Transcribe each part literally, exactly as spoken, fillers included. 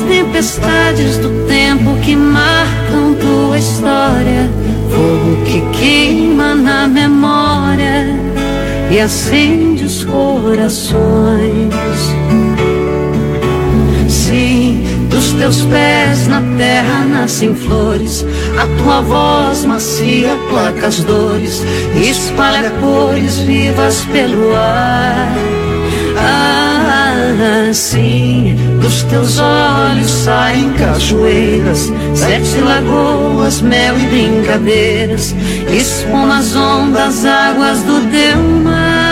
tempestades do tempo que marcam tua história, fogo que queima na memória e acende os corações. Sim, dos teus pés na terra nascem flores, a tua voz macia placa as dores, espalha cores vivas pelo ar. Ah, sim, dos teus olhos saem cachoeiras, sete lagoas, mel e brincadeiras, expõe as ondas, águas do teu mar.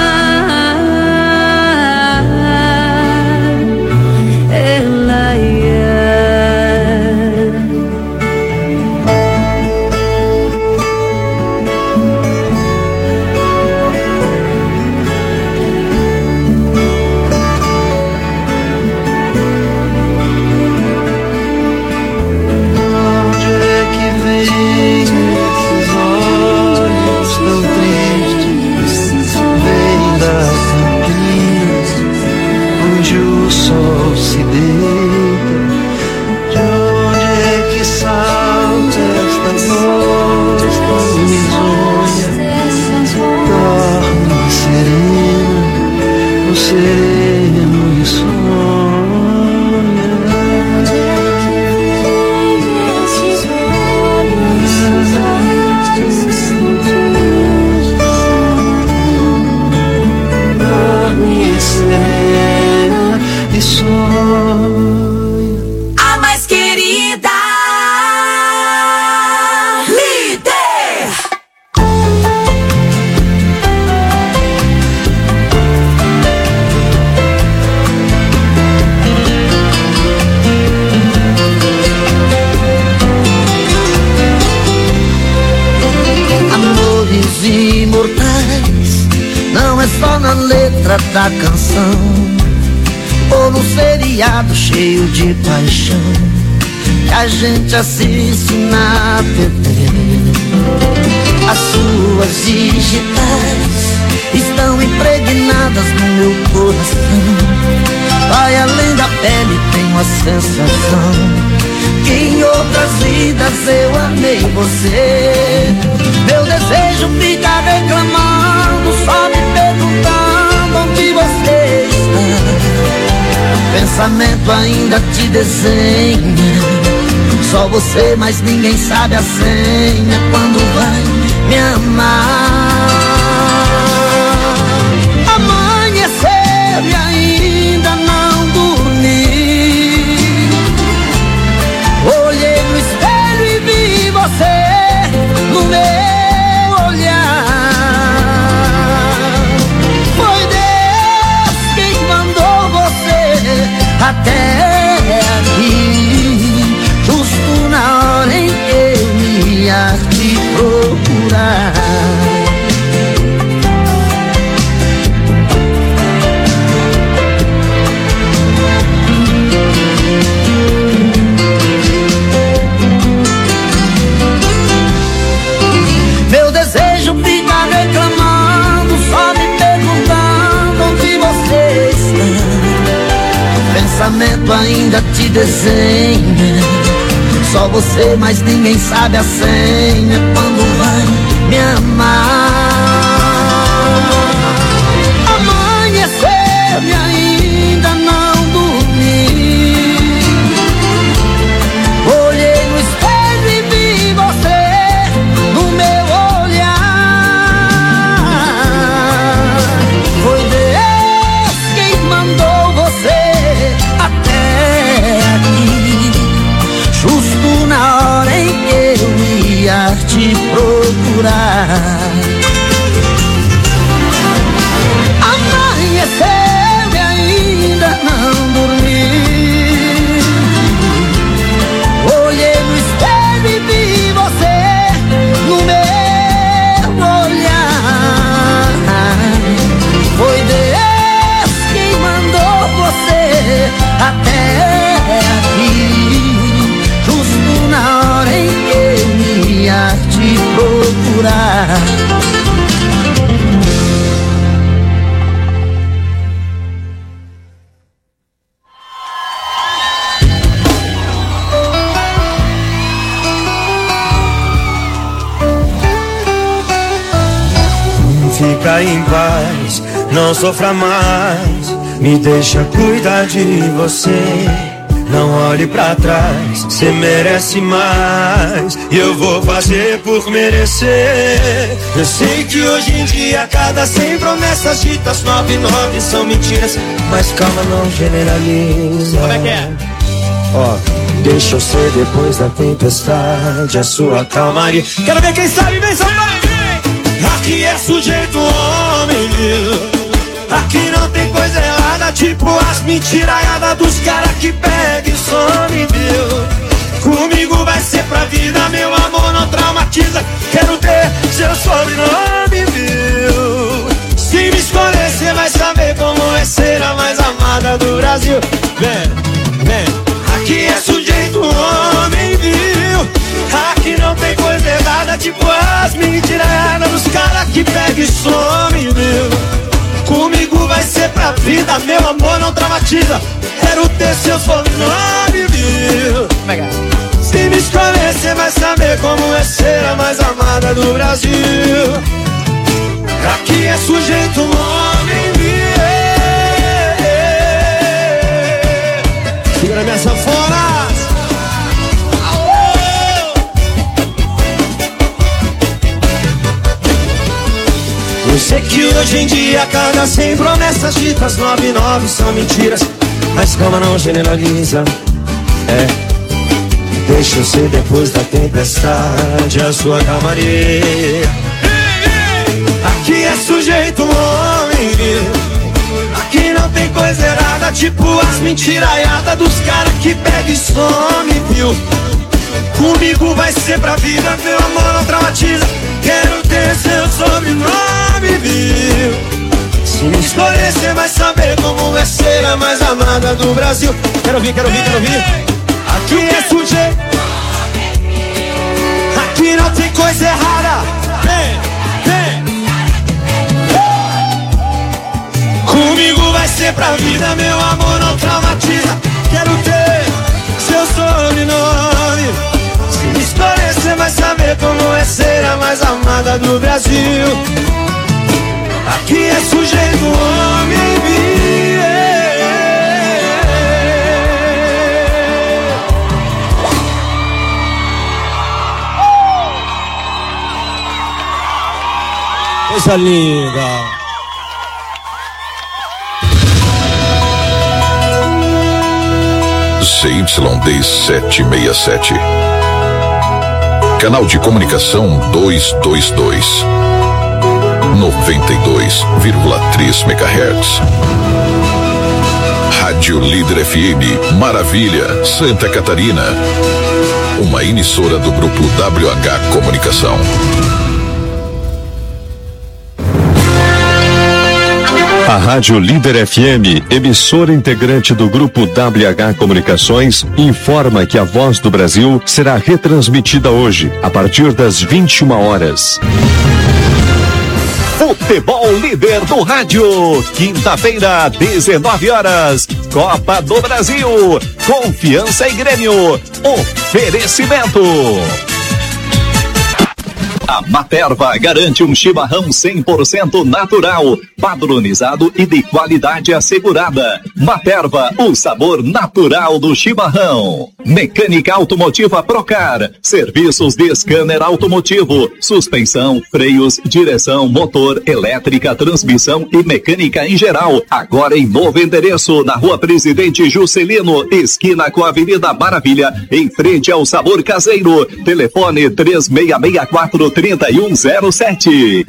Da canção ou no seriado cheio de paixão que a gente assiste na T V. As suas digitais estão impregnadas no meu coração, vai além da pele, tenho a sensação que em outras vidas eu amei você. Meu desejo fica reclamando, só me perguntando onde você está. Pensamento ainda te desenha, só você, mas ninguém sabe a senha. Quando vai me amar, amanheceu e ainda não dormi. Olhei no espelho e vi você no meu olhar. Até aqui, justo na hora em que eu ia te procurar. Meu desejo fica reclamando, só me perguntando onde você está. Pensamento ainda te desenha, só você, mas ninguém sabe a senha. Quando vai me amar, amanheceu e ainda não dormi. Olhei no espelho e vi você no meu olhar. Foi Deus quem mandou você até aqui, justo na hora em que eu ia te procurar. Amanheceu e ainda não dormi. Olhei no espelho e vi você no meu olhar. Foi Deus quem mandou você até aqui, justo na hora em que eu ia te procurar. viva em paz, não sofra mais, me deixa cuidar de você. Não olhe pra trás, cê merece mais, e eu vou fazer por merecer. Eu sei que hoje em dia cada cem promessas ditas, nove nove são mentiras, mas calma, não generaliza. Como é que é? Ó, deixa eu ser depois da tempestade a sua calmaria. Quero ver quem sabe, vem São Paulo. Aqui é sujeito homem, aqui não tem coisa errada, tipo as mentiraiadas dos caras que pega e some, viu? Comigo vai ser pra vida, meu amor não traumatiza. Quero ter seu sobrenome, viu? Se me escolher, cê vai saber como é ser a mais amada do Brasil. Vem, vem. Aqui é sujeito homem, viu? Aqui não tem coisa errada, tipo as mentiraiadas dos caras que pega e some, viu? Comigo vai ser pra vida, meu amor não traumatiza. Quero ter seu sobrenome, viu? Se me escolher, cê vai saber como é ser a mais amada do Brasil. Aqui é sujeito homem, viu? Segura minha sanfona. Eu sei que hoje em dia cada cem promessas ditas, nove nove são mentiras, mas calma, não generaliza. É, deixa eu ser depois da tempestade a sua calmaria. Aqui é sujeito homem, aqui não tem coisa errada, tipo as mentiraiadas dos caras que pega e some, viu? Comigo vai ser pra vida, meu amor não traumatiza. Quero ter seu sobrenome, viu? Se me escolher, cê vai saber como é ser a mais amada do Brasil. Quero ouvir, quero ouvir, quero ouvir. Aqui é sujeito, aqui não tem coisa errada. Vem, vem. Comigo vai ser pra vida, meu amor não traumatiza. Quero ter seu sobrenome. Se me escolher, cê vai saber como é ser a mais amada do Brasil. Aqui é sujeito homem, viu? Coisa linda. C Y D setecentos e sessenta e sete. Canal de comunicação duzentos e vinte e dois. noventa e dois vírgula três megahertz. Rádio Líder F M, Maravilha, Santa Catarina. Uma emissora do grupo W H Comunicação. A Rádio Líder F M, emissora integrante do grupo W H Comunicações, informa que a Voz do Brasil será retransmitida hoje, a partir das vinte e uma horas. Futebol Líder do Rádio, quinta-feira, dezenove horas, Copa do Brasil, Confiança e Grêmio, oferecimento. A Materva garante um chimarrão cem por cento natural, padronizado e de qualidade assegurada. Materva, o sabor natural do chimarrão. Mecânica Automotiva Procar, serviços de scanner automotivo, suspensão, freios, direção, motor, elétrica, transmissão e mecânica em geral. Agora em novo endereço, na Rua Presidente Juscelino, esquina com a Avenida Maravilha, em frente ao Sabor Caseiro. Telefone três seis seis quatro, três um zero sete.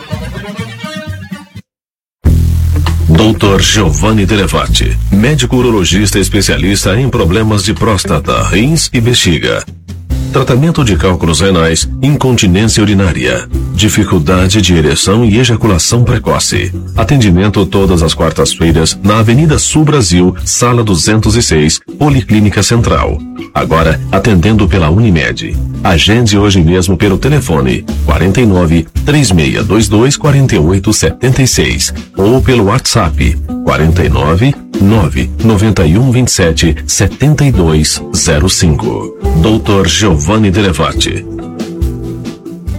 doutor Giovanni Delevati, médico urologista especialista em problemas de próstata, rins e bexiga. Tratamento de cálculos renais, incontinência urinária, dificuldade de ereção e ejaculação precoce. Atendimento todas as quartas-feiras na Avenida Sul Brasil, Sala duzentos e seis, Policlínica Central. Agora atendendo pela Unimed. Agende hoje mesmo pelo telefone quarenta e nove, três seis dois dois, quatro oito sete seis ou pelo WhatsApp quarenta e nove, nove nove um, vinte e sete, setenta e dois zero cinco. doutor Giovanni Delevati.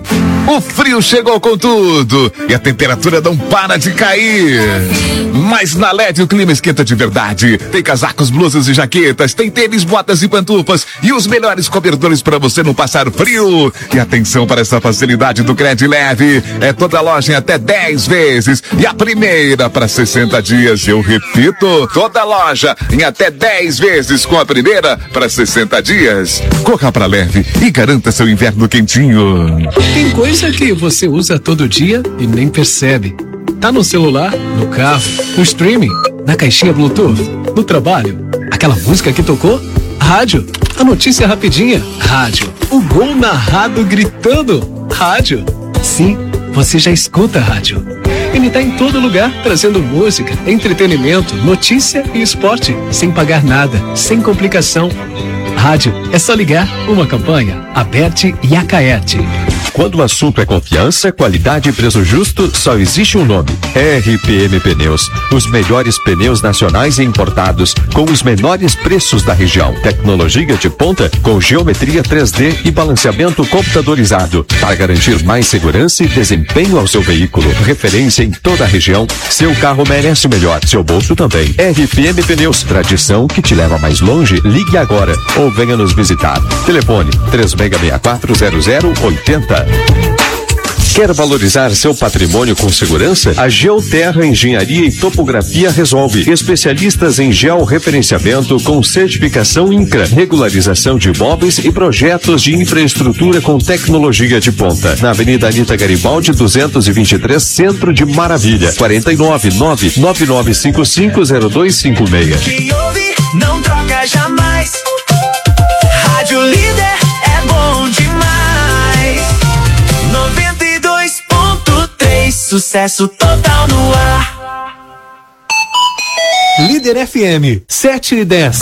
O frio chegou com tudo e a temperatura não para de cair. Mas na L E D o clima esquenta de verdade. Tem casacos, blusas e jaquetas, tem tênis, botas e pantufas e os melhores cobertores para você não passar frio. E atenção para essa facilidade do Cred Leve. É toda loja em até dez vezes e a primeira para sessenta dias. Eu repito, toda loja em até dez vezes com a primeira para sessenta dias. Corra para Leve e garanta seu inverno quentinho. Tem coisa que você usa todo dia e nem percebe. Tá no celular, no carro, no streaming, na caixinha Bluetooth, no trabalho. Aquela música que tocou? Rádio. A notícia rapidinha? Rádio. O gol narrado gritando? Rádio. Sim, você já escuta rádio. Ele tá em todo lugar, trazendo música, entretenimento, notícia e esporte, sem pagar nada, sem complicação. Rádio, é só ligar. Uma campanha, Aberte e Acaerte. Quando o assunto é confiança, qualidade e preço justo, só existe um nome: R P M Pneus. Os melhores pneus nacionais e importados, com os menores preços da região. Tecnologia de ponta, com geometria três D e balanceamento computadorizado, para garantir mais segurança e desempenho ao seu veículo. Referência em toda a região. Seu carro merece o melhor, seu bolso também. R P M Pneus, tradição que te leva mais longe. Ligue agora ou venha nos visitar. Telefone três seis seis quatro zero zero oito zero. Quer valorizar seu patrimônio com segurança? A Geoterra Engenharia e Topografia resolve. Especialistas em georreferenciamento com certificação INCRA, regularização de imóveis e projetos de infraestrutura com tecnologia de ponta. Na Avenida Anita Garibaldi, duzentos e vinte e três, Centro de Maravilha. quarenta e nove, nove nove nove cinco cinco zero dois cinco seis. Quem ouve não troca jamais. Rádio Líder é bom demais. noventa e dois ponto três, sucesso total no ar. Líder F M, sete e dez.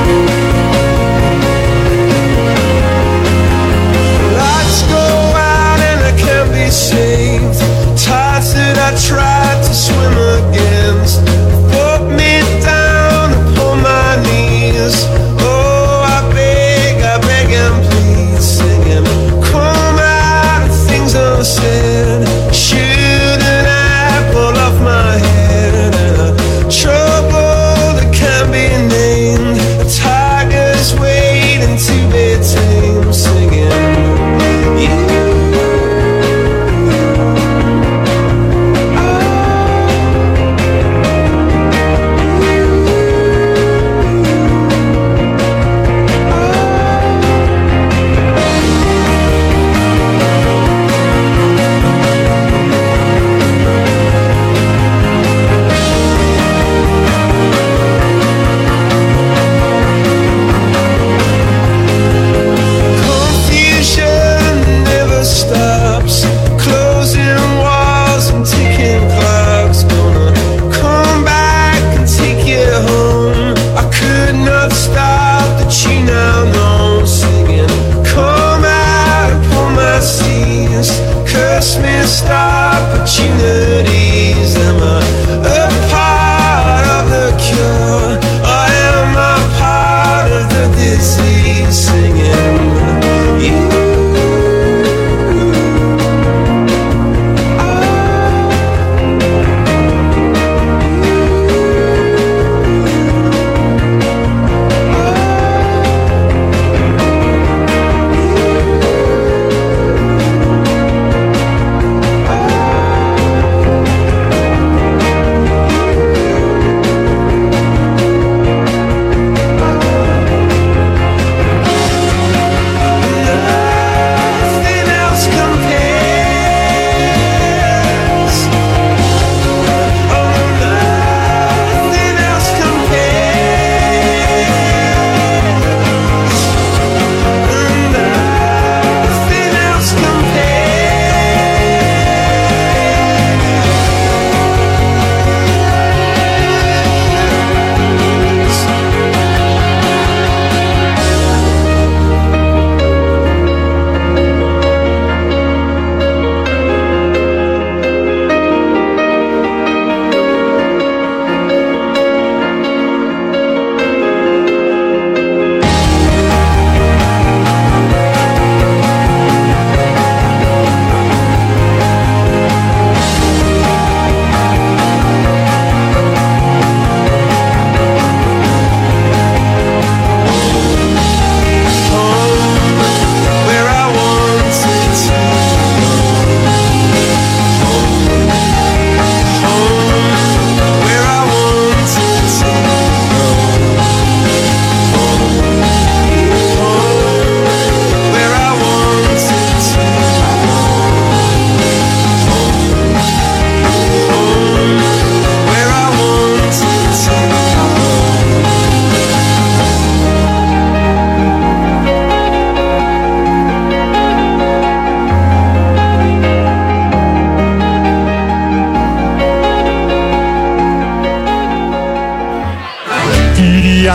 Let's go out.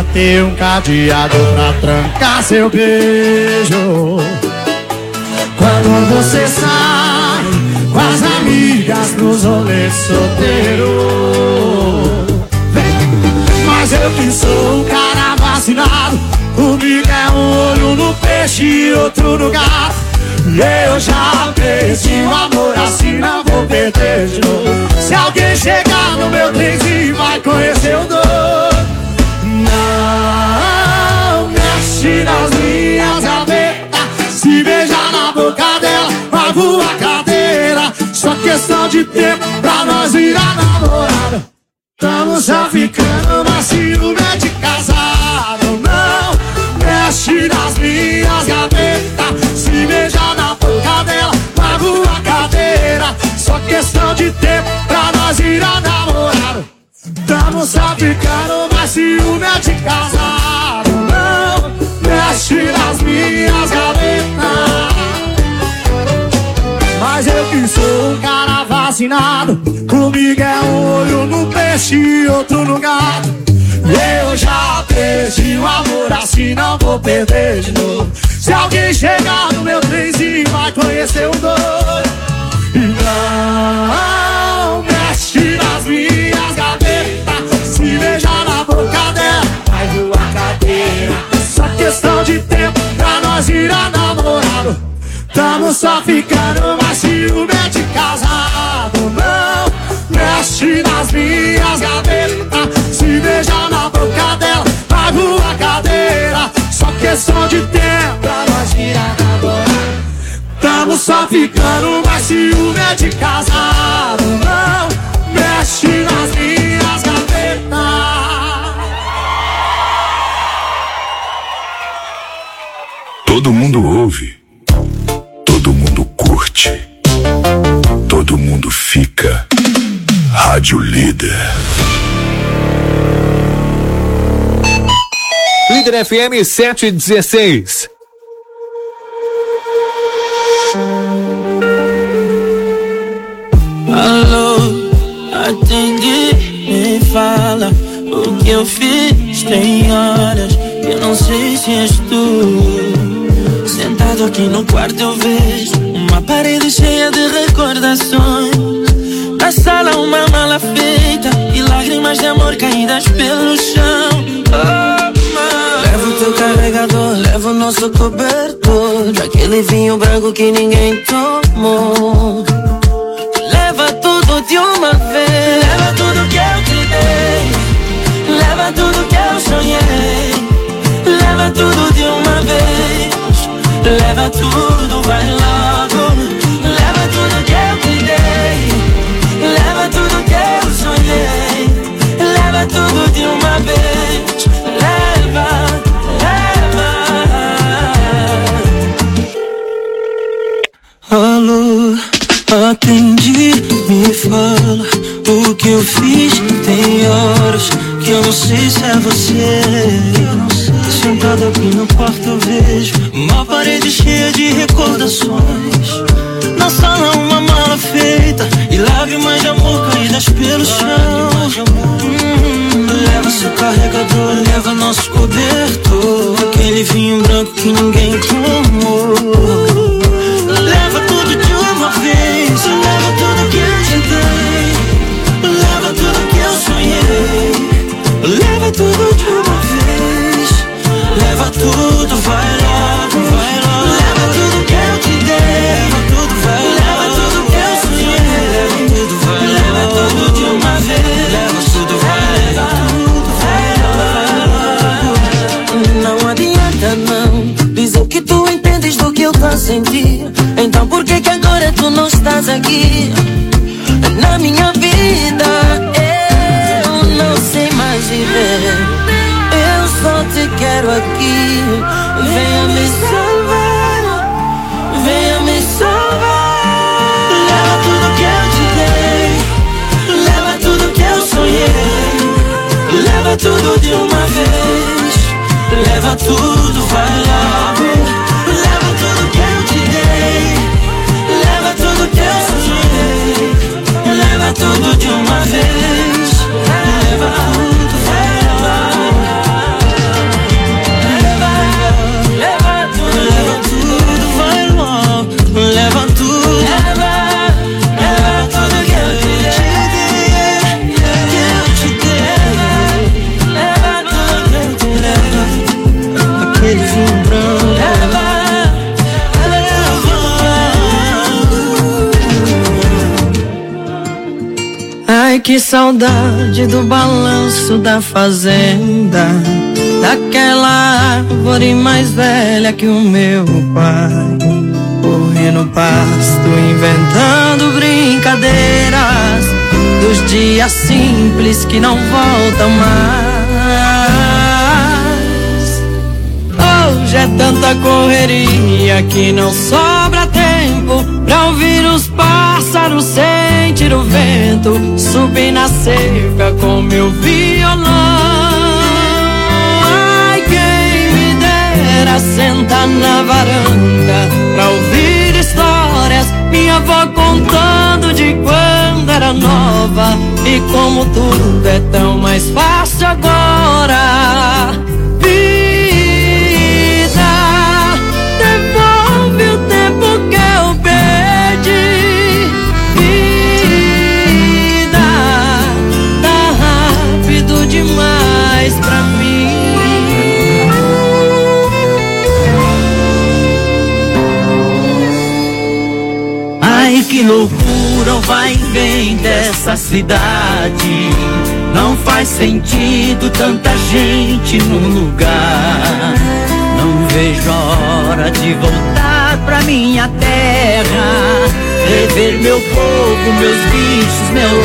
queria ter um cadeado pra trancar seu beijo. Quando você sai com as amigas nos rolês solteiro. Mas eu que sou um cara vacinado, comigo é um olho no peixe e outro no gato. E eu já perdi o amor, assim não vou perder de novo. Se alguém chegar no meu trenzinho vai conhecer o dono. Não mexe nas minhas gavetas, se beijar na boca dela, pago a cadeira. Só questão de tempo pra nós virar namorada. Tamo só ficando, mas ciúme é de casado. Não mexe nas minhas gavetas, se beijar na boca dela, pago a cadeira. Só questão de tempo pra nós virar namorado. Tamo só ficando, mas ciúme é de casado. Não mexe nas minhas gavetas. Mas eu que sou um cara vacinado, comigo é um olho no peixe e outro no gato. Eu já perdi o amor, assim não vou perder de novo. Se alguém chegar no meu trenzinho vai conhecer o dono. E não mexe nas minhas gavetas, se beijar na boca dela, vai voar cadeira. Só questão de tempo pra nós virar namorado. Tamo só ficando, mas ciúme é de casado. Não mexe nas minhas gavetas, se beijar na boca dela, pago a cadeira. Só questão de tempo pra nós virar namorado. Tamo só ficando, mas ciúme é de casado. Não mexe nas minhas gavetas. Todo mundo ouve, todo mundo curte, todo mundo fica. Rádio Líder. Líder F M sete e dezesseis. Alô, atende, me fala o que eu fiz. Tem horas que eu não sei se és tu. Sentado aqui no quarto eu vejo uma parede cheia de recordações. Na sala uma mala feita e lágrimas de amor caídas pelo chão. Oh, leva o teu carregador, leva o nosso cobertor, daquele vinho branco que ninguém tomou. Leva tudo de uma vez, leva tudo que eu te dei, leva tudo que eu sonhei, leva tudo de uma vez, leva tudo, vai logo. Leva tudo que eu te dei, leva tudo que eu sonhei, leva tudo de uma vez, leva, leva. Alô, atendi, me fala o que eu fiz. Tem horas que eu não sei se é você. Sentado aqui no quarto eu vejo uma parede cheia de recordações. Na sala uma mala feita e lágrimas de amor caídas pelo chão. Hum, leva seu carregador, leva nosso cobertor, aquele vinho branco que ninguém tomou. Leva tudo de uma vez, leva tudo que eu te dei, leva tudo que eu sonhei, leva tudo de uma vez, leva tudo, vai logo, vai logo. Leva tudo que eu te dei, leva tudo, vai logo. Leva tudo que eu sonhei, leva tudo, vai logo. Leva tudo de uma vez, leva tudo, vai logo. Não adianta não dizer que tu entendes do que eu tô a sentir. Então por que que agora tu não estás aqui na minha vida? Eu não sei mais viver, eu só te quero aqui. Venha me salvar, venha me salvar. Leva tudo que eu te dei, leva tudo que eu sonhei, leva tudo de uma vez, leva tudo, vai logo. Leva tudo que eu te dei, leva tudo que eu sonhei, leva tudo de uma vez, leva tudo, vai logo. que saudade do balanço da fazenda, daquela árvore mais velha que o meu pai. Correr no pasto inventando brincadeiras dos dias simples que não voltam mais. Hoje é tanta correria que não sobra tempo pra ouvir os pássaros, sentir o vento, subir na cerca com meu violão. Ai, quem me dera sentar na varanda pra ouvir histórias, minha avó contando de quando era nova e como tudo é tão mais fácil agora. Vida, devolve o tempo que eu perdi. Vida, tá rápido demais pra mim. Ai, que loucura, o vai e vem dessa cidade. Não faz sentido tanta gente num lugar. Não vejo a hora de voltar pra minha terra, rever meu povo, meus bichos, meu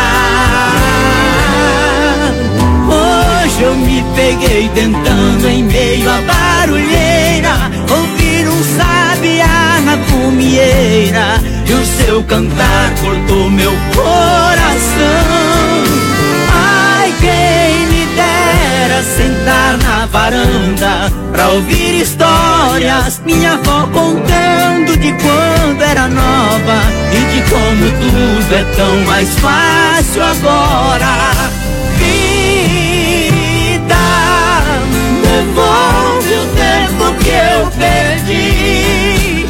lar. Hoje eu me peguei tentando em meio à barulheira ouvir um sabiá na fumieira, e o seu cantar cortou meu coração. Ai, quem me dera sentar na varanda pra ouvir histórias, minha avó contando de quando era nova e de como tudo é tão mais fácil agora. Vida, devolve o tempo que eu perdi.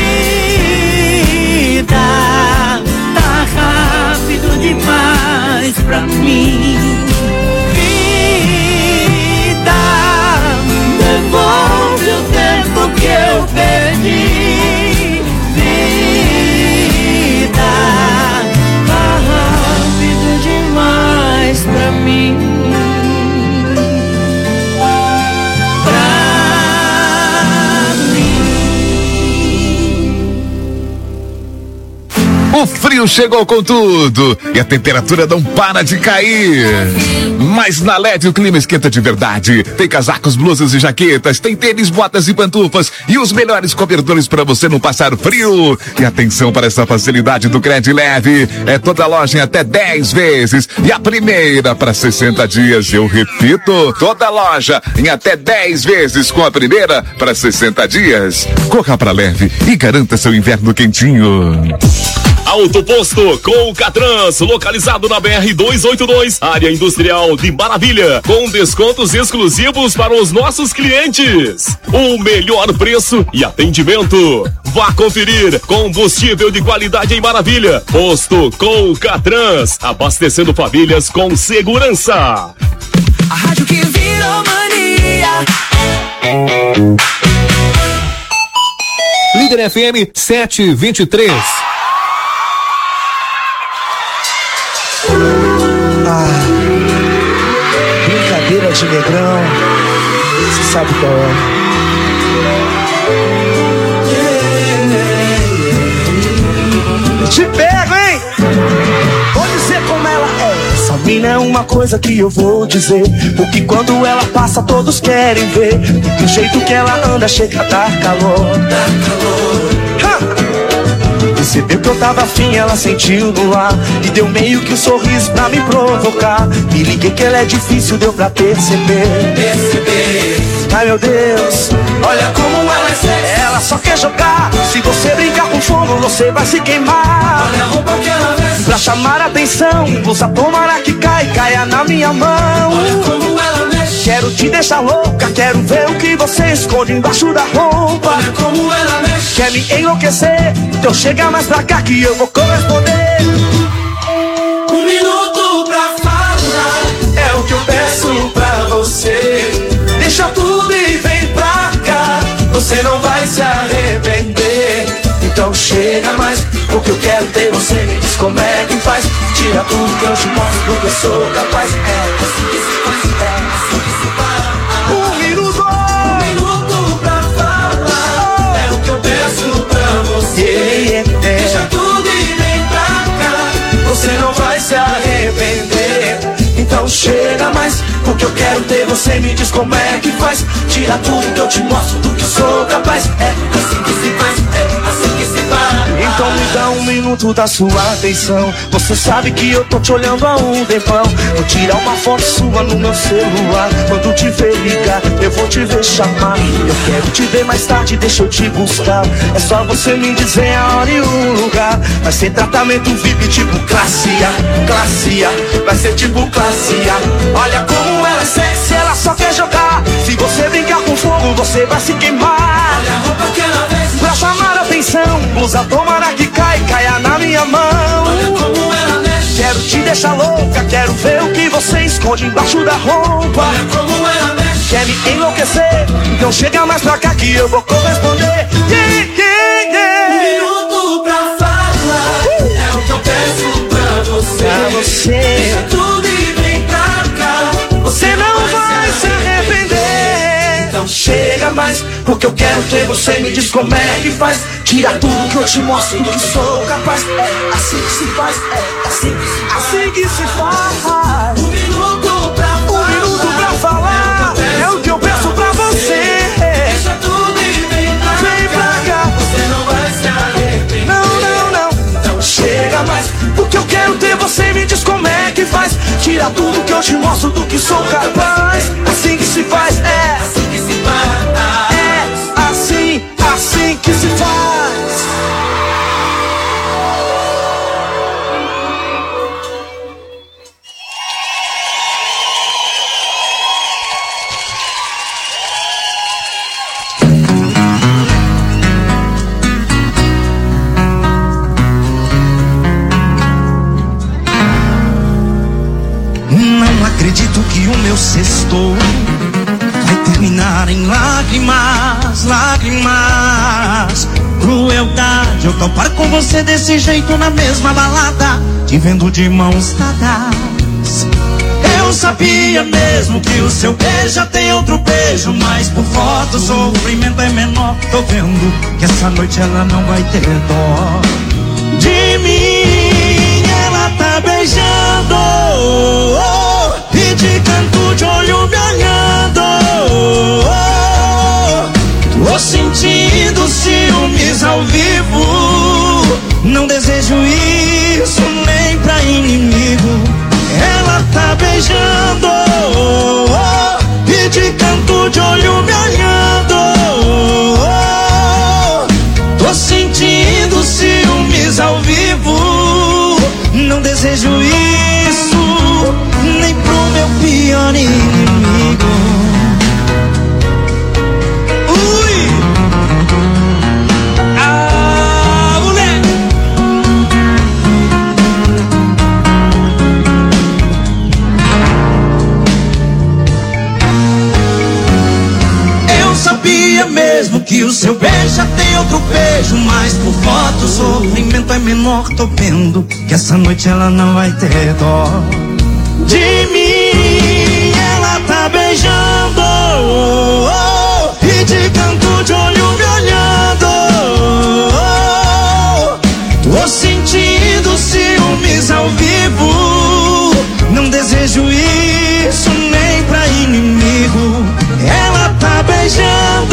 Vida, tá rápido demais pra mim. Vida, devolve o tempo que eu perdi. Vida, tá rápido demais pra mim. O frio chegou com tudo e a temperatura não para de cair. Mas na L E D o clima esquenta de verdade. Tem casacos, blusas e jaquetas, tem tênis, botas e pantufas e os melhores cobertores para você não passar frio. E atenção para essa facilidade do Cred Leve. É toda loja em até dez vezes e a primeira para sessenta dias. Eu repito, toda loja em até dez vezes com a primeira para sessenta dias. Corra para Leve e garanta seu inverno quentinho. Autoposto com Catrans, localizado na B R duzentos e oitenta e dois, área industrial de Maravilha, com descontos exclusivos para os nossos clientes. O melhor preço e atendimento. Vá conferir combustível de qualidade em Maravilha. Posto com Catrans, abastecendo famílias com segurança. A rádio que virou mania. Líder F M setecentos e vinte e três. Ah, brincadeira de negrão, você sabe qual é. Te pego, hein? Vou dizer como ela é. Essa mina é uma coisa que eu vou dizer, porque quando ela passa todos querem ver. Do jeito que ela anda chega a dar calor. Dá calor. Ha! Percebeu que eu tava afim, ela sentiu no ar e deu meio que um sorriso pra me provocar. Me liguei que ela é difícil, deu pra perceber. Perceber. Ai meu Deus, olha como ela é sexy. Ela só quer jogar, se você brincar com fogo você vai se queimar. Olha a roupa que ela veste pra chamar a atenção, blusa tomara que cai, caia na minha mão. Olha como ela mexe, quero te deixar louca, quero ver o que você esconde embaixo da roupa. Olha como ela mexe, quer me enlouquecer, então chega mais pra cá que eu vou corresponder. Um minuto pra falar, é o que eu peço pra você. Deixa tudo e vem pra cá, você não vai se arrepender. Então chega mais, porque eu quero ter você. Me diz como é que faz, tira tudo que eu te mostro do que eu sou capaz. É assim que se faz, é assim que se faz. Um minuto, um minuto pra falar, é o que eu peço pra você. Yeah, yeah. Deixa tudo e vem pra cá, você não vai se arrepender. Então chega mais, porque eu quero ter você. Me diz como é que faz, tira tudo que eu te mostro do que eu sou capaz. É assim que se faz, é assim que se faz. Então me dá um minuto da sua atenção. Você sabe que eu tô te olhando há um tempão. Vou tirar uma foto sua no meu celular. Quando te ver ligar, eu vou te ver chamar. Eu quero te ver mais tarde, deixa eu te buscar. É só você me dizer a hora e o lugar. Vai ser tratamento V I P tipo classe A, classe A. Vai ser tipo classe A. Olha como ela é sexy, ela só quer jogar. Se você brincar com fogo, você vai se queimar. Olha a roupa que ela veste pra chamar a atenção. Blusa tomara que cai, caia na minha mão. Olha como ela mexe. Quero te deixar louca, quero ver o que você esconde embaixo da roupa. Olha como ela mexe. Quer me enlouquecer? Então chega mais pra cá que eu vou corresponder. Yeah, yeah, yeah. Um minuto pra falar, uh. é o que eu peço pra você. Pra você. Deixa tudo e vem pra cá, você não vai se arrepender. Então chega mais, porque eu quero ter você. Me diz como é que faz, tira tudo que eu te mostro do que sou capaz. É assim que se faz, é assim, assim que se faz. Um minuto pra falar, um minuto pra falar, é o que eu peço pra você. Deixa tudo e vem pra, vem pra cá, você não vai se arrepender. Não, não, não. Então chega mais, porque eu quero ter você. Me diz como é que faz, tira tudo que eu te mostro do que sou capaz. Assim que se faz, é assim que se faz. É assim, assim que se faz. Não acredito que o meu sexto vai terminar em lágrimas, lágrimas. Crueldade, eu topar com você desse jeito na mesma balada, te vendo de mãos dadas. Eu sabia mesmo que o seu beijo já tem outro beijo, mas por foto o sofrimento é menor. Tô vendo que essa noite ela não vai ter dó de mim. Ela tá beijando e de canto de olho me olhando. Tô sentindo ciúmes ao vivo. Não desejo isso nem pra inimigo. Ela tá beijando e de canto de olho me olhando. Tô sentindo ciúmes ao vivo. Não desejo isso nem pro meu pior inimigo. Ui! Ah, moleque! Eu sabia mesmo que o seu beijo já tem outro beijo, mas por foto o sofrimento é menor. Tô vendo que essa noite ela não vai ter dó de mim. Ela tá beijando e de canto de olho me olhando. Tô sentindo ciúmes ao vivo. Não desejo isso nem pra inimigo. Ela tá beijando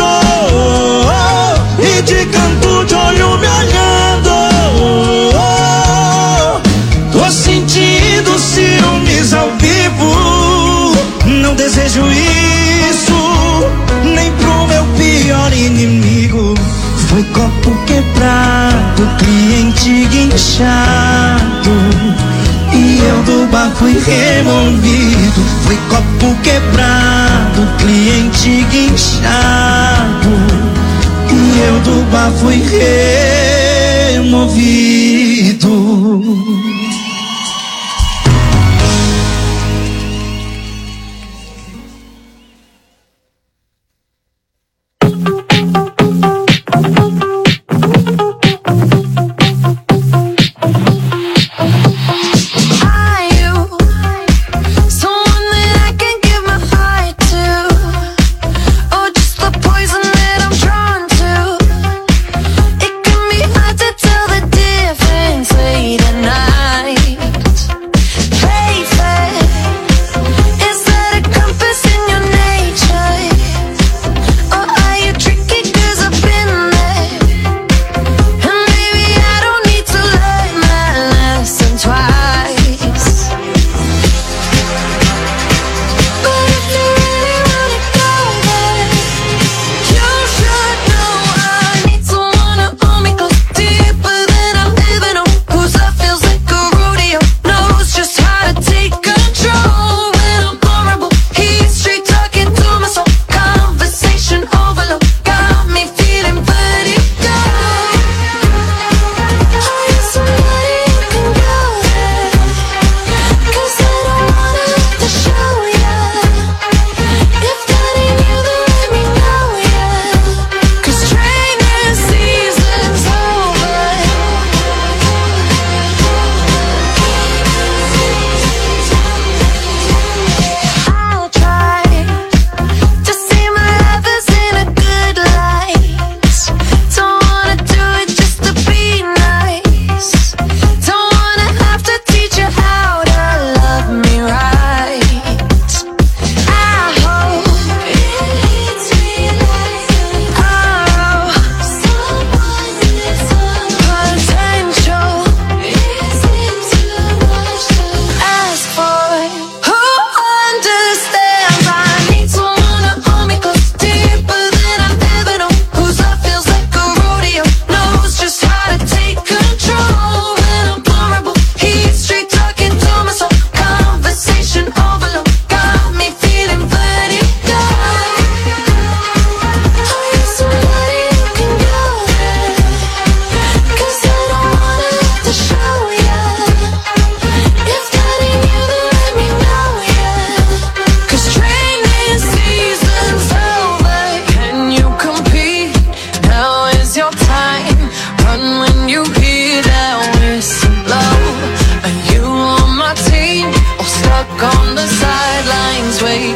e de canto de olho me olhando. Tô sentindo ciúmes ao vivo. Não desejo isso nem pro meu pior inimigo. Foi copo quebrado, cliente guinchado, e eu do bar fui removido. Foi copo quebrado, cliente guinchado, e eu do bar fui removido.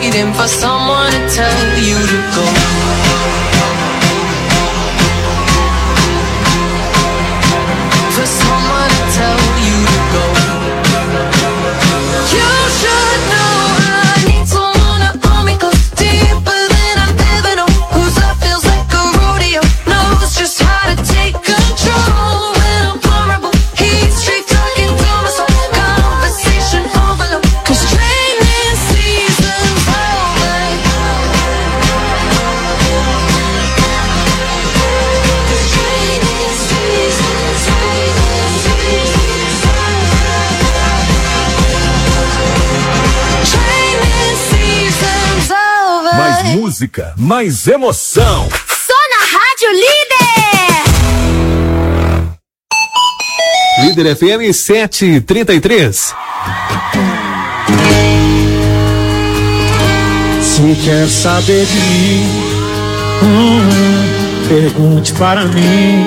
waiting for someone to tell you to go. For someone to tell you to go. You should know I need someone to hold me close, deeper than I've ever known. Whose love feels like a rodeo, knows just how to take control. When I'm vulnerable, he's straight talking to my soul. Conversation overload, cause training season's over. Cause training season's Training season's over. Mais música, mais emoção. Só na Rádio Líder. Líder F M sete e trinta e três. Se quer saber de mim, hum, pergunte para mim.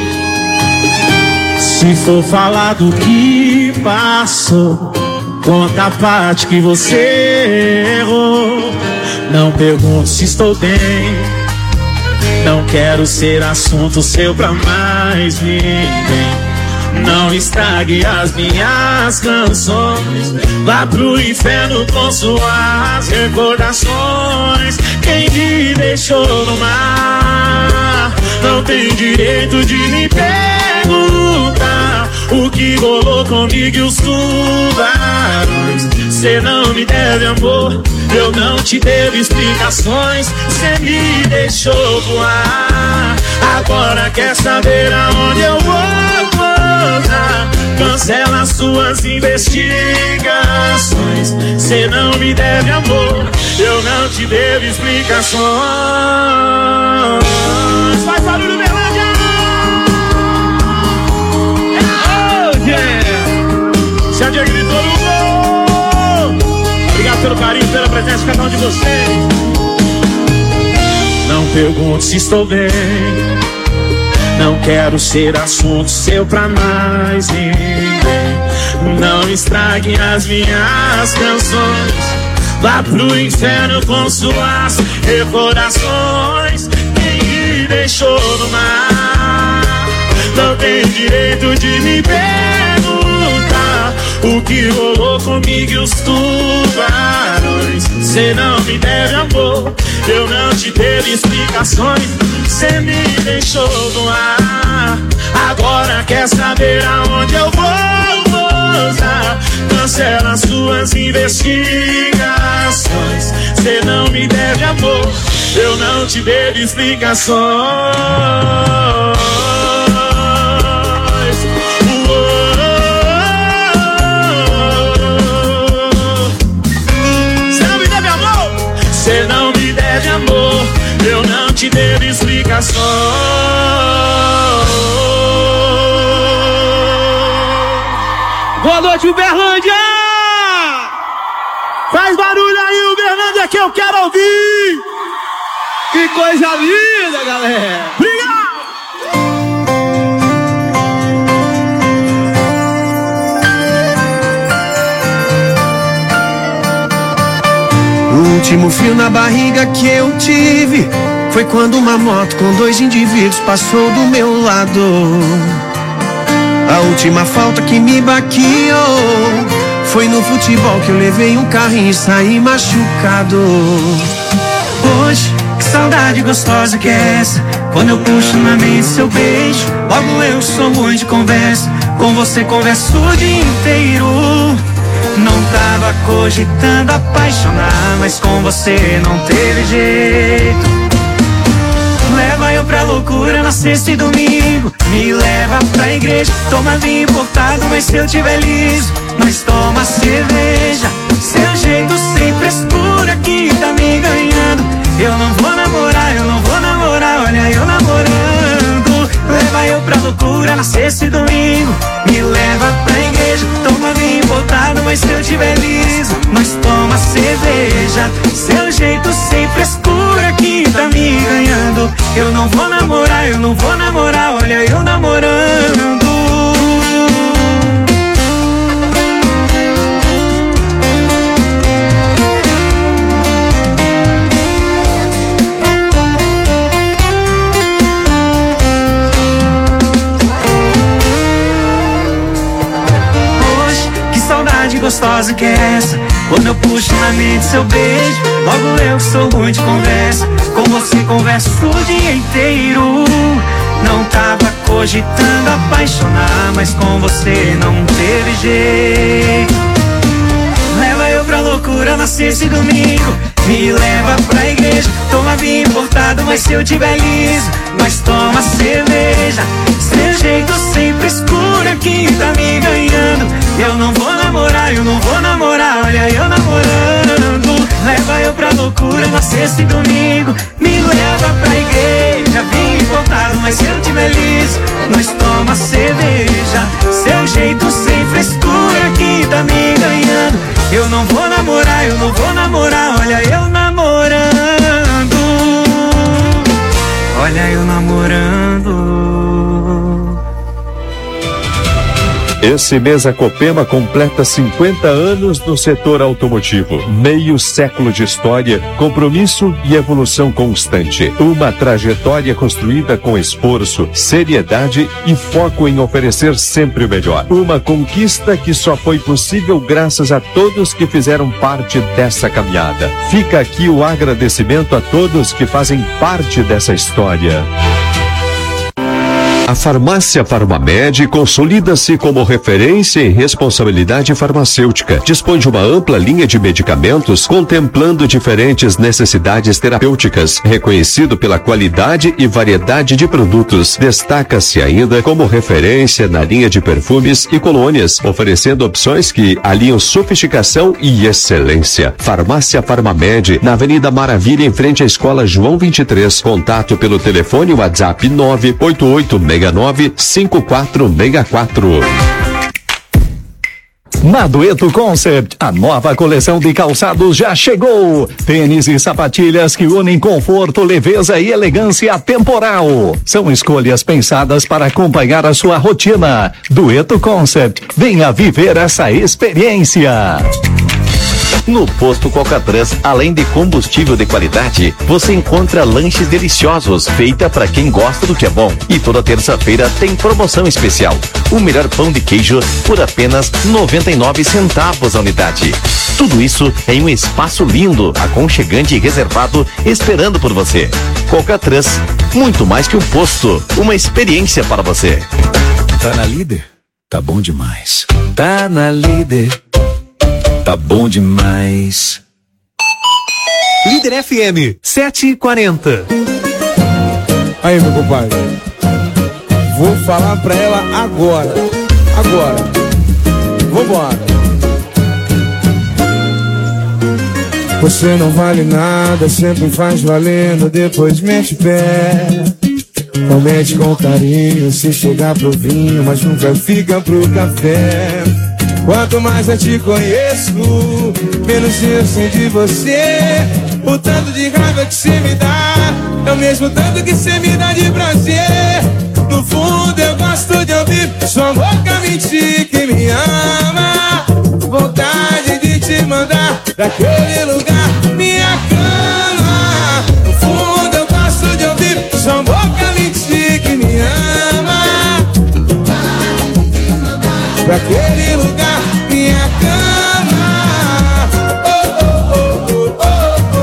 Se for falar do que passou, conta a parte que você errou. Não pergunte se estou bem, não quero ser assunto seu pra mais ninguém. Não estrague as minhas canções, vá pro inferno com suas recordações. Quem me deixou no mar não tem direito de me perguntar o que rolou comigo e os tubarões. Cê não me deve amor, eu não te devo explicações. Cê me deixou voar, agora quer saber aonde eu vou pousar. Cancela suas investigações. Cê não me deve amor, eu não te devo explicações. Faz barulho, Berlândia! Oh, yeah! Se a dia gritou no gol. Obrigado pelo carinho, pela presença de cada um de vocês. Não pergunte se estou bem, não quero ser assunto seu pra mais ninguém. Não estrague as minhas canções, vá pro inferno com suas recordações. Quem me deixou no mar não tem direito de me perguntar o que rolou comigo e os tubarões. Cê não me deve amor, eu não te devo explicações. Cê me deixou no ar, agora quer saber aonde eu vou pousar. Cancela suas investigações. Cê não me deve amor, eu não te devo explicações. Cê não me deve amor, eu não te devo explicações. Boa noite, Uberlândia! Faz barulho aí, Uberlândia, que eu quero ouvir! Que coisa linda, galera! Obrigado! O último frio na barriga que eu tive foi quando uma moto com dois indivíduos passou do meu lado. A última falta que me baqueou foi no futebol que eu levei um carrinho e saí machucado. Hoje, que saudade gostosa que é essa, quando eu puxo na mente seu beijo. Logo eu sou ruim de conversa, com você converso o dia inteiro. Não tava cogitando apaixonar, mas com você não teve jeito. Leva eu pra loucura na sexta e domingo, me leva pra igreja. Toma vinho importado, mas se eu tiver liso, nós toma cerveja. Seu jeito sem frescura que tá me ganhando. Eu não vou namorar, eu não vou namorar, olha eu namorando. Leva eu pra loucura na sexta e domingo, me leva pra igreja. Toma vinho importado, mas se eu tiver liso, nós toma cerveja. Seu jeito sem frescura que tá me ganhando. Eu não vou namorar, eu não vou namorar, olha eu namorando. saudade gostosa que é essa? Quando eu puxo na mente seu beijo, logo eu que sou ruim de conversa, com você converso o dia inteiro. Não tava cogitando apaixonar, mas com você não teve jeito. Leva eu pra loucura na sexta e domingo, me leva pra igreja. Toma vinho importado, mas se eu tiver liso, nós toma cerveja. Seu jeito sempre escuro aqui tá me ganhando. Eu não vou namorar, eu não vou namorar, olha eu namorando. Leva eu pra loucura na sexta e domingo, me leva pra igreja. Vinho importado, mas se eu tiver liso, nós toma cerveja. Seu jeito sem frescura aqui tá me ganhando. Eu não vou namorar, eu não vou namorar, olha eu namorando. Olha eu namorando. Esse mês a Copema completa cinquenta anos no setor automotivo. Meio século de história, compromisso e evolução constante. Uma trajetória construída com esforço, seriedade e foco em oferecer sempre o melhor. Uma conquista que só foi possível graças a todos que fizeram parte dessa caminhada. Fica aqui o agradecimento a todos que fazem parte dessa história. A farmácia Farmamed consolida-se como referência em responsabilidade farmacêutica. Dispõe de uma ampla linha de medicamentos contemplando diferentes necessidades terapêuticas, reconhecido pela qualidade e variedade de produtos. Destaca-se ainda como referência na linha de perfumes e colônias, oferecendo opções que aliam sofisticação e excelência. Farmácia Farmamed, na Avenida Maravilha, em frente à Escola João vinte e três. Contato pelo telefone WhatsApp nove oito oito nove cinco quatro seis quatro. Na Dueto Concept, a nova coleção de calçados já chegou. Tênis e sapatilhas que unem conforto, leveza e elegância temporal. São escolhas pensadas para acompanhar a sua rotina. Dueto Concept, venha viver essa experiência. No Posto Coca-Trans, além de combustível de qualidade, você encontra lanches deliciosos, feita para quem gosta do que é bom. E toda terça-feira tem promoção especial. O melhor pão de queijo por apenas noventa e nove centavos a unidade. Tudo isso em um espaço lindo, aconchegante e reservado, esperando por você. Coca-Trans, muito mais que um posto, uma experiência para você. Tá na Líder? Tá bom demais. Tá na Líder. Tá bom demais. Líder F M, sete e quarenta. Aí, meu compadre. Vou falar pra ela agora. Agora. Vambora. Você não vale nada, sempre faz valendo, depois mete pé. Comente com carinho, se chegar pro vinho, mas nunca fica pro café. Quanto mais eu te conheço, menos eu sei de você. O tanto de raiva que você me dá é o mesmo tanto que você me dá de prazer. No fundo eu gosto de ouvir sua boca mentir que me ama. Vontade de te mandar pra aquele lugar, minha cama. No fundo eu gosto de ouvir sua boca mentir que me ama. Pra aquele lugar, minha cama. Oh, oh, oh, oh,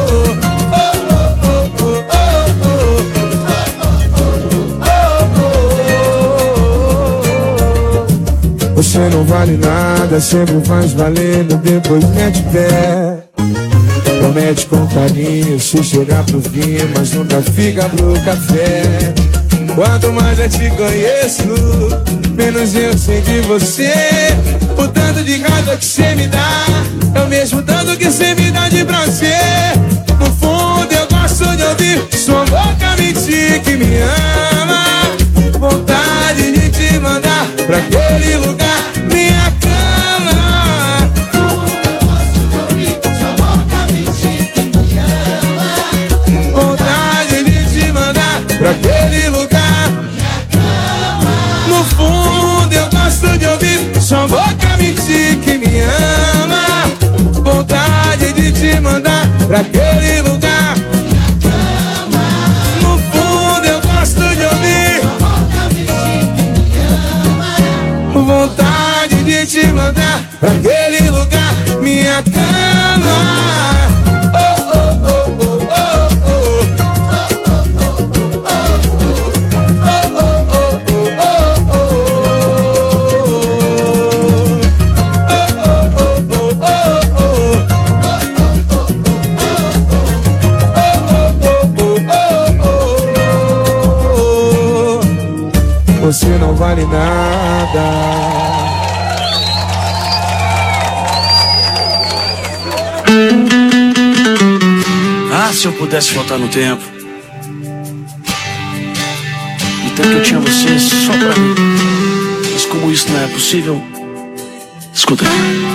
oh, oh. Você não vale nada, sempre faz valendo, depois mete pé. Promete com carinho, se chegar pro vinho, mas nunca fica pro café. Quanto mais eu te conheço, menos eu sei de você. O tanto de raiva que você me dá é o mesmo tanto que você me dá de prazer. No fundo eu gosto de ouvir sua boca mentir que me ama. Vontade de te mandar pra aquele lugar, minha cama. Eu gosto de ouvir sua boca mentir que me ama. Vontade de te mandar pra aquele lugar. No fundo eu gosto de ouvir sua boca mentir que me ama. Vontade de te mandar pra aquele lugar. No fundo eu gosto de ouvir sua boca mentir que me ama. Vontade de te mandar pra aquele lugar. minha cama. Você não vale nada. Ah, se eu pudesse voltar no tempo, então que eu tinha você só pra mim. Mas como isso não é possível, escuta aqui.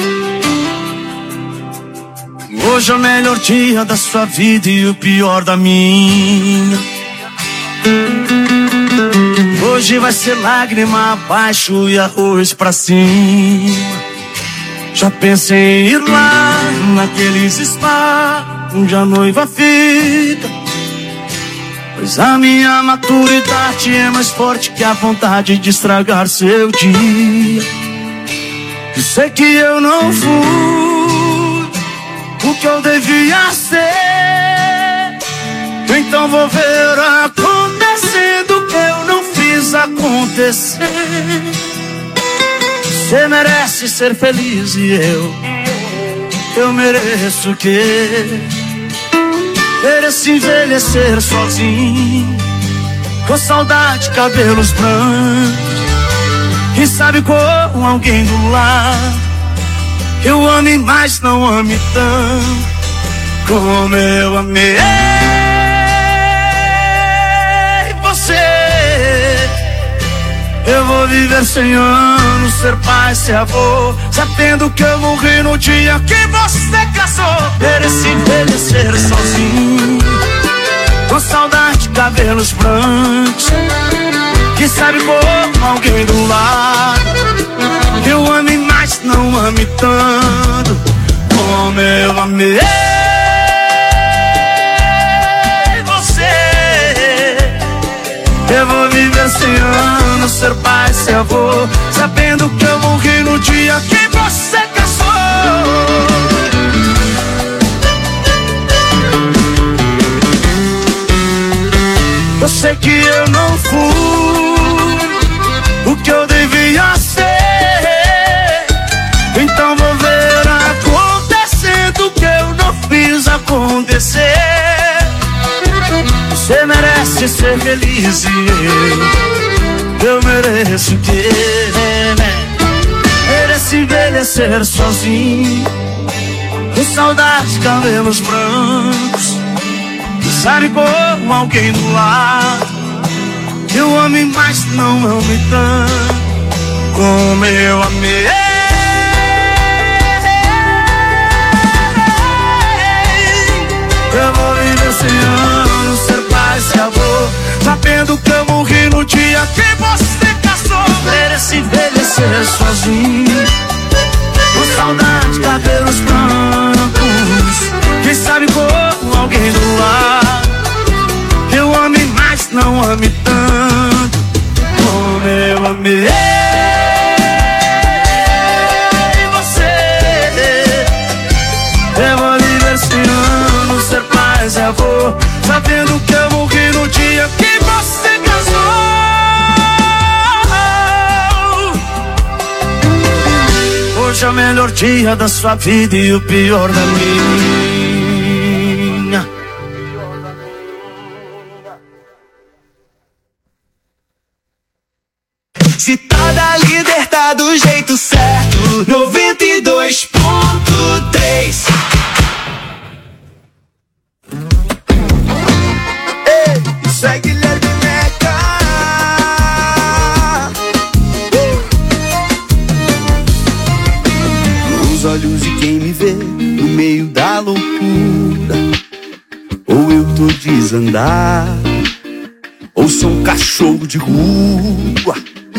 Hoje é o melhor dia da sua vida e o pior da minha. Hoje vai ser lágrima abaixo e arroz pra cima. Já pensei em ir lá naqueles spa onde a noiva fica, pois a minha maturidade é mais forte que a vontade de estragar seu dia. Eu sei que eu não fui o que eu devia ser, então vou ver acontecendo o que eu não fiz acontecer. Você merece ser feliz e eu, eu mereço o quê? Mereço envelhecer sozinho, com saudade, cabelos brancos, quem sabe com alguém do lado. Eu ame, mas não ame tanto como eu amei você. Eu vou viver cem anos, ser pai, ser avô, sabendo que eu morri no dia que você casou. Mereci envelhecer sozinho, com saudade, cabelos brancos, que sabe como alguém do lado. Eu ame, mas não ame tanto como eu amei você. Eu vou viver cem anos, ser pai, ser avô, sabendo que eu morri no dia que você casou. Eu sei que eu não fui o que eu devia ser, então vou ver acontecendo o que eu não fiz acontecer. Você merece ser feliz e eu, eu mereço o quê? Mereço envelhecer sozinho, com saudades, cabelos brancos, sabe como alguém do lado. Eu ame, mas não ame tanto como eu amei. Eu vou viver cem anos, ser pai, ser avô, sabendo que eu morri no dia que você casou. Merece envelhecer sozinho, com saudade, cabelos brancos, quem sabe como alguém do lado. Eu ame, mas não ame tanto como eu amei você. Eu vou viver cem anos, ser pai, ser avô, sabendo que eu morri no dia que você casou. Hoje é o melhor dia da sua vida e o pior da minha. Se tá da líder, tá do jeito certo. noventa e dois ponto três. Ei, isso é Guilherme Meca. Nos olhos de quem me vê no meio da loucura, ou eu tô desandado, ou sou um cachorro de rua.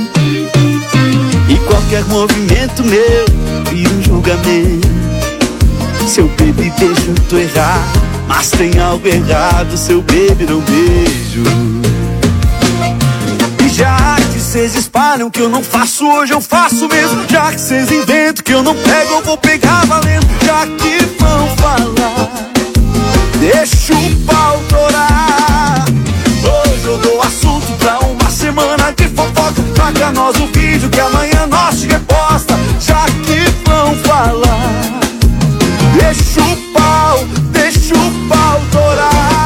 E qualquer movimento meu vira um julgamento. Seu baby beijo, eu tô errado, mas tem algo errado, seu baby não beijo. E já te vocês espalham que eu não faço, hoje eu faço mesmo. Já que vocês inventam que eu não pego, eu vou pegar valendo. Já que vão falar, deixa o pau torar. Hoje eu dou assunto pra uma semana de fofoca. Marca nós o vídeo que amanhã nós te reposta. Já que vão falar, deixa o pau, deixa o pau torar.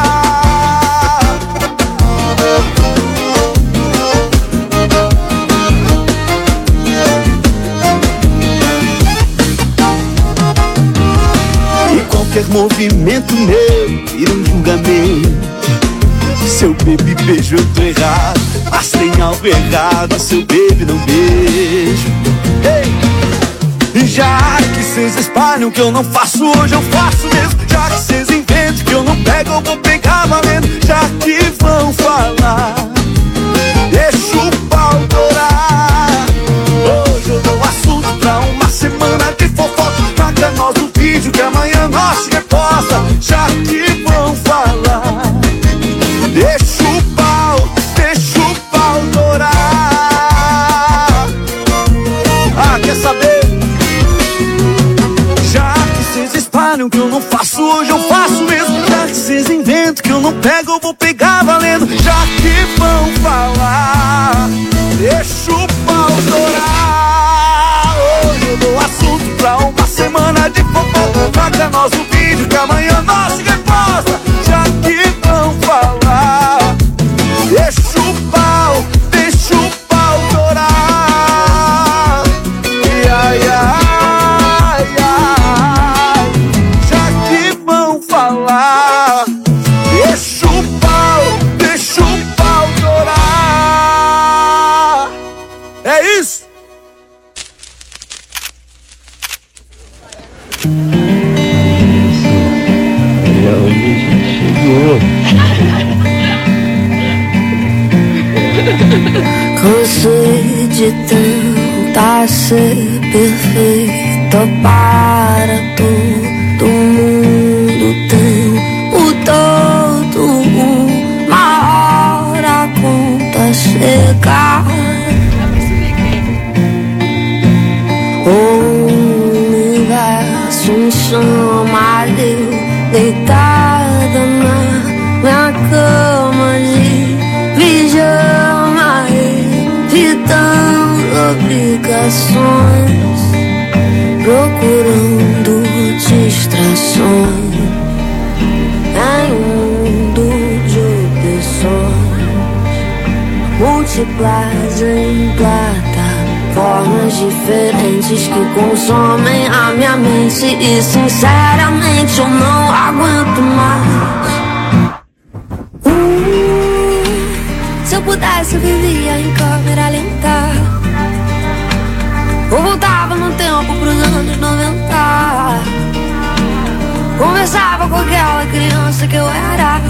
E qualquer movimento meu vira um julgamento. Seu baby beijo eu tô errado, mas tem algo errado. Seu baby não beijo. Hey! Já que vocês espalham que eu não faço, hoje eu faço mesmo. Já que vocês inventam que eu não pego, eu vou pegar valendo. Já que vão falar, deixa o pau torar. Hoje eu dou assunto pra uma semana de fofoca. Marca nós no vídeo que amanhã nós te reposta. Já que vão falar, deixa o pau, deixa o pau torar. Ah, quer saber? Já que vocês espalham que eu não faço, hoje eu faço mesmo. Já que vocês inventam que eu não pego, eu vou pegar valendo. Já que vão falar, deixa o pau torar. Hoje eu dou assunto pra uma semana de fofoca. Marca nós o vídeo que amanhã nós se reposta. Já que vão falar, deixa o pau, deixa o pau torar. Ai, ai, ai. Já que vão falar, deixa o pau, deixa o pau torar. É isso. Cansei de tentar ser perfeita para todo mundo. Tem o todo, uma hora a conta chegar. O universo me chama, eu deitada na minha cama de pijama, evitando obrigações, procurando distrações em um mundo de opções múltiplas em plataformas diferentes que consomem a minha mente. E sinceramente eu não aguento mais. Se eu pudesse eu vivia em câmera lenta, ou voltava no tempo pros anos noventa. Conversava com aquela criança que eu era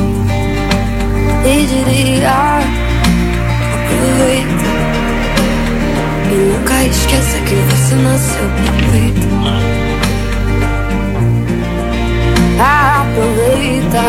e diria: aproveita e nunca esqueça que você nasceu perfeito. Aproveita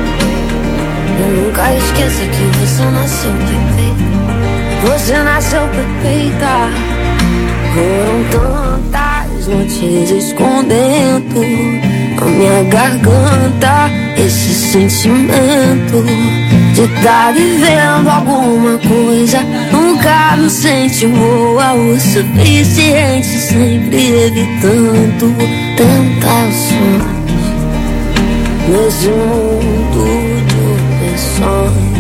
e nunca esqueça que você nasceu perfeita. Você nasceu perfeita. Foram tantas noites escondendo na minha garganta esse sentimento de estar vivendo alguma coisa. Nunca me senti boa o suficiente, sempre evitando tentações nesse mundo de opções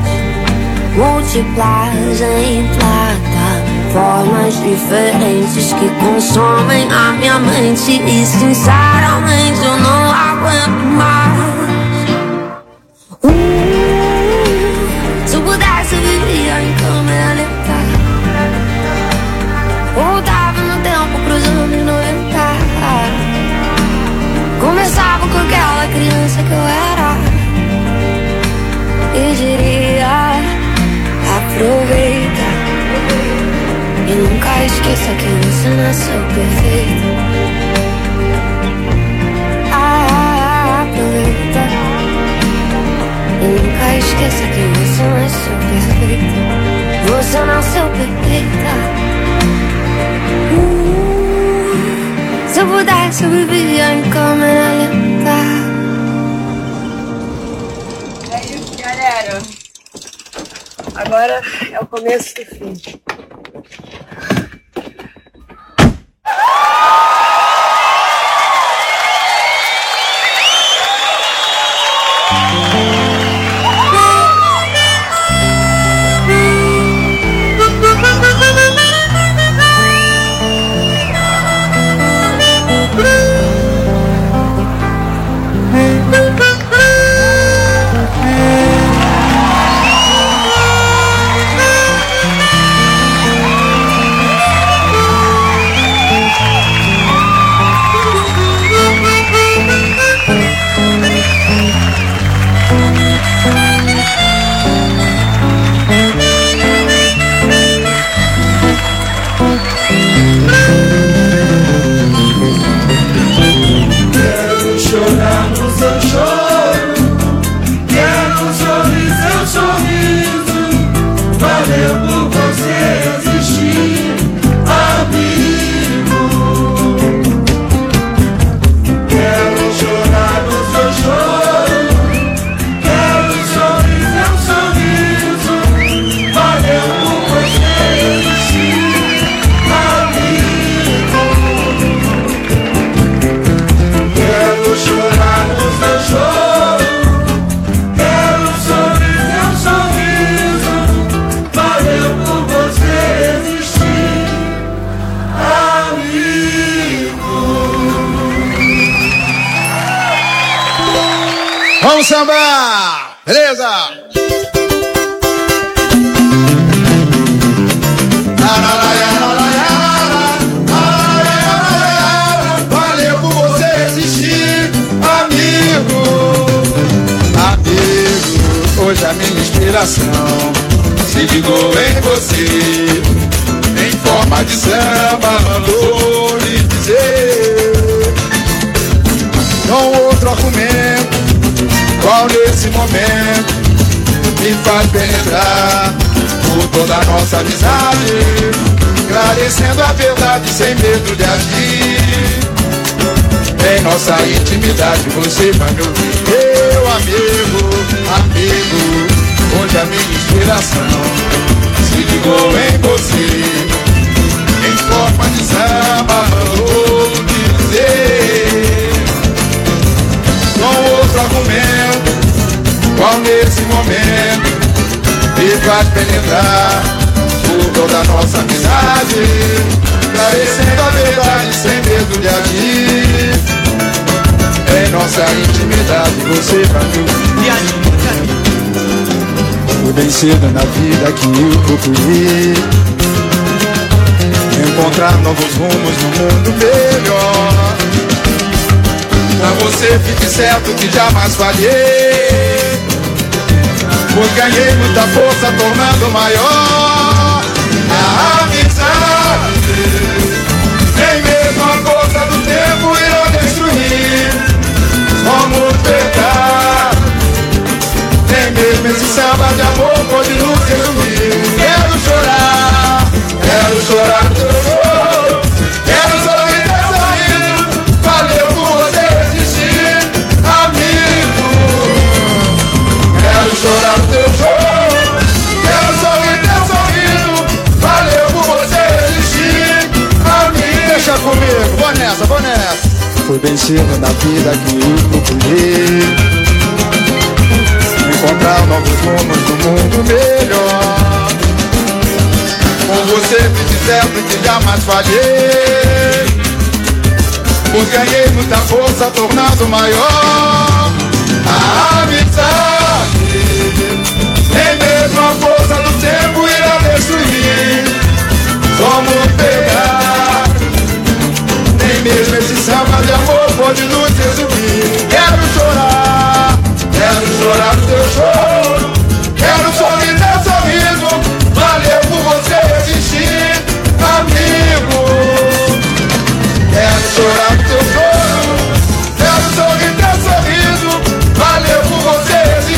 múltiplas em plataformas diferentes que consomem a minha mente. E sinceramente eu não aguento mais. uh, Se eu pudesse eu vivia em câmera lenta, voltava no tempo pros anos noventa. Conversava com aquela criança que eu era e diria: aproveita e nunca esqueça que você nasceu perfeito. Ah, aproveita e nunca esqueça que você nasceu perfeito. você nasceu perfeita. uh, Se eu pudesse eu vivia em câmera lenta. É isso, galera. Agora é o começo do fim. Vamos sambar! Beleza? Valeu por você existir, amigo. Amigo, hoje a minha inspiração se ligou em você. Em forma de samba, mandou lhe dizer. Com outro argumento, qual nesse momento me faz penetrar por toda a nossa amizade, esclarecendo a verdade sem medo de agir. Em nossa intimidade você vai me ouvir. Meu amigo, amigo, hoje a minha inspiração se ligou em você. Em forma de samba, vou dizer. Com outro argumento, qual nesse momento me faz penetrar por toda a nossa amizade, esclarecendo a verdade sem medo de agir. Em nossa intimidade você vai me ouvir. Foi bem cedo na vida que eu procurei encontrar novos rumos no mundo melhor. Pra você fique certo que jamais falhei, pois ganhei muita força tornando maior a amizade. Nem mesmo a força do tempo irá destruir, vamos pegar. Nem mesmo esse samba de amor pode nos resumir. Quero chorar, quero chorar do teu choro, quero sorrir teu sorriso. Valeu por você existir, amigo. Quero chorar do teu choro, quero sorrir teu sorriso. Valeu por você existir, amigo. Deixa comigo, vou nessa, vou nessa. Foi bem cedo na vida que eu procurei encontrar novos rumos do mundo melhor. Com você fique certo que jamais falhei, pois ganhei muita força tornando maior a amizade. Nem mesmo a força do tempo irá destruir, vamos pegar. Nem mesmo esse samba de amor pode nos resumir. Quero chorar, quero chorar do teu choro, quero sorrir teu sorriso. Valeu por você existir, amigo. Quero chorar do teu choro, quero sorrir teu sorriso. Valeu por você existir.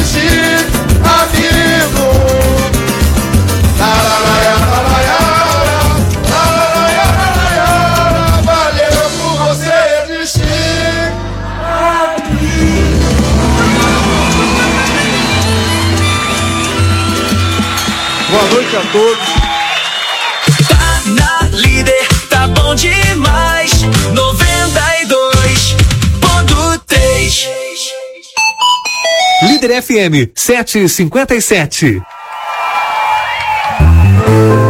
todos. Tá na líder, tá bom demais. noventa e dois ponto três. Líder F M sete e cinquenta e sete.